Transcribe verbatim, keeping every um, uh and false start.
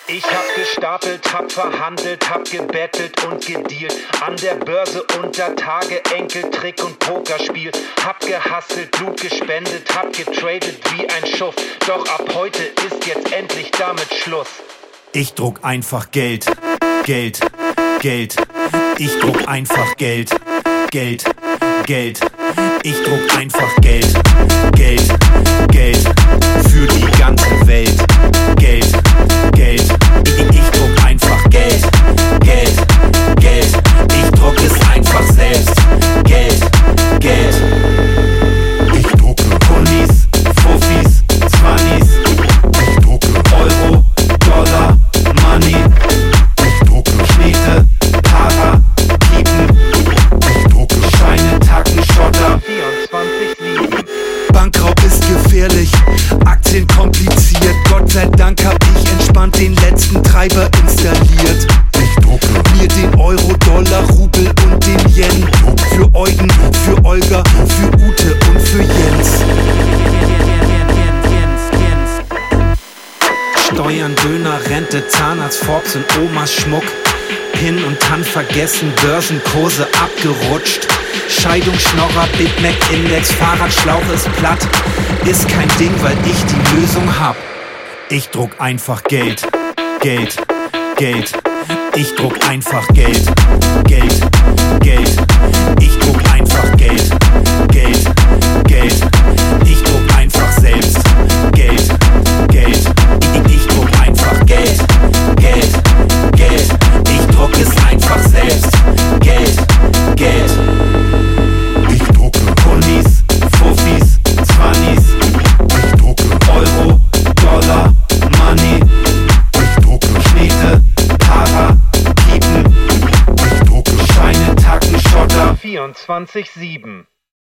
Ich hab gestapelt, hab verhandelt, hab gebettelt und gedealt. An der Börse unter Tage, Enkeltrick und Pokerspiel. Hab gehustelt, Blut gespendet, hab getradet wie ein Schuft. Doch ab heute ist jetzt endlich damit Schluss. Ich druck einfach Geld, Geld, Geld. Ich druck einfach Geld, Geld, Geld. Ich druck einfach Geld, Geld, Geld. Für die ganze Welt. Geld, Geld. Ich, ich druck einfach Geld, Geld, Geld. Ich druck es einfach selbst. Geld, Geld. Ich drucke Kunis, Fuffis, Zwannis. Ich drucke Euro, Dollar, Money. Ich drucke Knete, Para, Piepen. Ich drucke Scheine, Tacken, Schotter. vierundzwanzig sieben. Bankraub ist gefährlich, Aktien kompliziert. Gott sei Dank hab ich entspannt den letzten Treiber installiert. Ich drucke Mir den Euro, Dollar, Rubel und den Yen. Für Eugen, für Olga, für Ute und für Jens. Steuern, Döner, Rente, Zahnarzt, Forbes und Omas Schmuck. Pin und Tan vergessen, Börsenkurse abgerutscht. Scheidung, Schnorrer, Big Mac Index, Fahrradschlauch ist platt. Ist kein Ding, weil ich die Lösung hab. Ich druck einfach Geld, Geld, Geld. Ich druck einfach Geld, Geld, Geld. Ich druck einfach Geld, Geld, Geld. Ich druck einfach selbst Geld, Geld. Ich, ich druck einfach Geld, Geld, Geld. Ich druck es einfach selbst Geld, Geld. Ich drucke Kunis, Fuffis, Zwannis. Ich drucke Euro, Dollar, Money. Ich drucke Knete, Para, Piepen. Ich drucke Scheine, Tacken, Schotter. vierundzwanzig sieben.